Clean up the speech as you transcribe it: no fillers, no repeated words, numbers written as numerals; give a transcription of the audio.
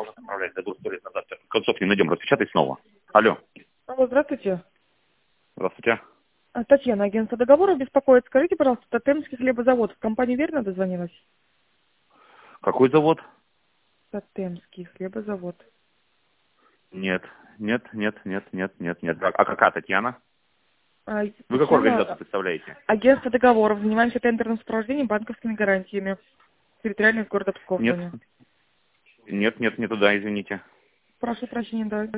может направлять до 200 лет назад. Концов не найдем, распечатай снова. Алло. Алло, здравствуйте. Здравствуйте. Татьяна, агентство договора беспокоит. Скажите, пожалуйста, Тотемский хлебозавод. В компании верно дозвонилась? Какой завод? Тотемский хлебозавод. Нет. А какая Татьяна? Вы какую Татьяна, организацию представляете? агентство договоров. Занимаемся тендерным сопровождением, банковскими гарантиями. Территориальный города Псков. Нет. Звоню. Нет, не туда, извините. Прошу прощения, да.